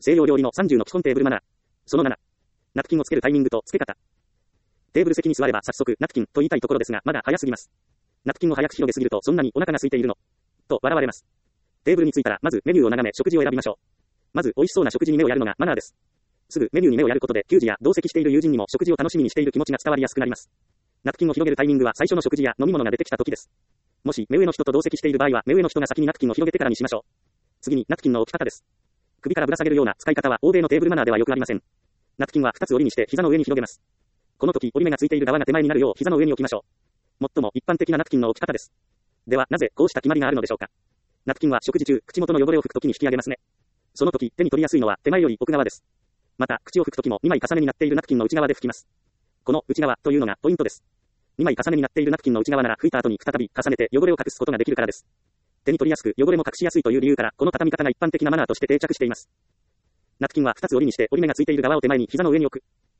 西洋料理の30の基本テーブルマナー。その7。ナプキンをつけるタイミングとつけ方。テーブル席に座れば早速ナプキンと言いたいところですが、まだ早すぎます。ナプキンを早く広げすぎるとそんなにお腹が空いているのと笑われます。テーブルに着いたらまずメニューを眺め食事を選びましょう。まず美味しそうな食事に目をやるのがマナーです。すぐメニューに目をやることで、給仕や同席している友人にも食事を楽しみにしている気持ちが伝わりやすくなります。ナプキンを広げるタイミングは最初の食事や飲み物が出てきた時です。もし目上の人と同席している場合は、目上の人が先にナプキンを広げてからにしましょう。次にナプキンの置き方です。首からぶら下げるような使い方は欧米のテーブルマナーではよくありません。ナプキンは2つ折りにして膝の上に広げます。この時折り目がついている側が手前になるよう膝の上に置きましょう。最も一般的なナプキンの置き方です。ではなぜこうした決まりがあるのでしょうか。ナプキンは食事中、口元の汚れを拭く時に引き上げますね。その時手に取りやすいのは手前より奥側です。また口を拭く時も2枚重ねになっているナプキンの内側で拭きます。この内側というのがポイントです。2枚重ねになっているナプキンの内側なら拭いた後に再び重ねて汚れを隠すことができるからです。手に取りやすく汚れも隠しやすいという理由からこの畳み方が一般的なマナーとして定着しています。ナプキンは2つ折りにして折り目がついている側を手前に膝の上に置く。